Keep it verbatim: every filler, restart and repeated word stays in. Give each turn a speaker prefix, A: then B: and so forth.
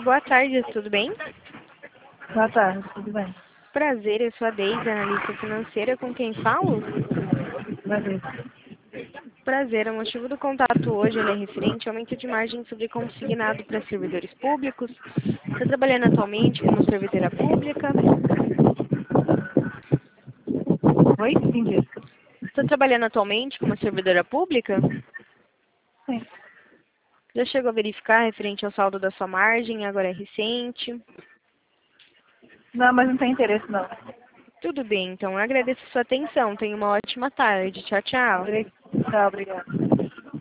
A: boa tarde, tudo bem?
B: Boa tarde, tudo bem?
A: Prazer, eu sou a Deise, analista financeira, com quem falo?
B: Prazer.
A: Prazer, o motivo do contato hoje ele é referente ao aumento de margem sobre consignado para servidores públicos. Está trabalhando atualmente como servidora pública?
B: Oi? Entendi.
A: Está trabalhando atualmente como servidora pública?
B: Sim.
A: Já chegou a verificar referente ao saldo da sua margem, agora é recente?
B: Não, mas não tem interesse, não.
A: Tudo bem, então eu agradeço a sua atenção. Tenha uma ótima tarde. Tchau, tchau.
B: Tchau, obrigada.